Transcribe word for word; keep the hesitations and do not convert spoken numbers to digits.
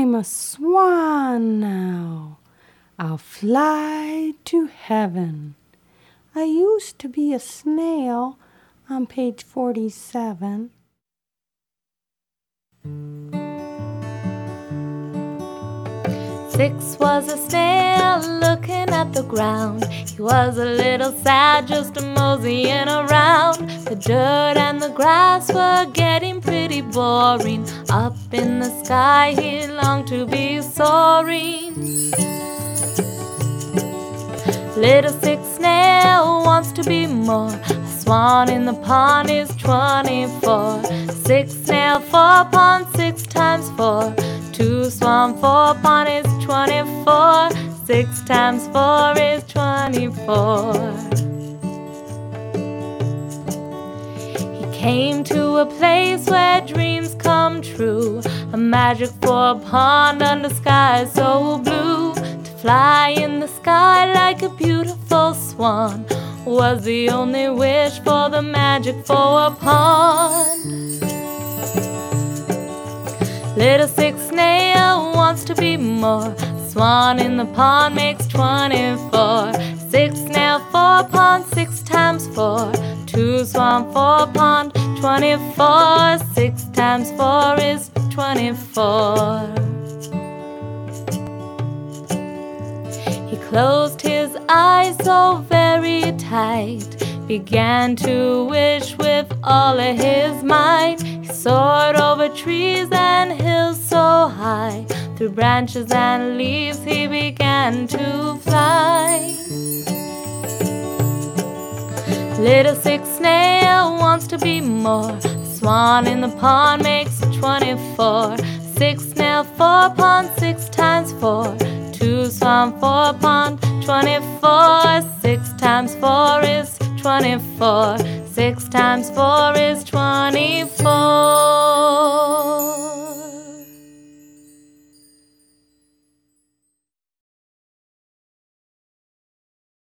I'm a swan now. I'll fly to heaven. I used to be a snail on page forty-seven. Six was a snail looking at the ground. He was a little sad, just a moseying around. The dirt and the grass were getting pretty boring. Up in the sky he longed to be soaring. Little six snail wants to be more. A swan in the pond is twenty-four. Six snail, four pond, six times four. Two swan, four pond is twenty-four. Six times four is twenty-four. He came to a place where dreams come true. A magic four pond under sky so blue. To fly in the sky like a beautiful swan was the only wish for the magic four pond. Little six snail wants to be more. Swan in the pond makes twenty-four. Six snail, four pond, six times four. Two swan, four pond, twenty-four. Six times four is twenty-four. He closed his eyes so very tight, began to wish with all of his might. He soared over trees and hills so high. Through branches and leaves he began to fly. Little six snail wants to be more. Swan in the pond makes twenty-four. Six snail, four pond, six times four. Two swan, four pond, twenty-four. Six times four is twenty-four. Six times four is twenty-four.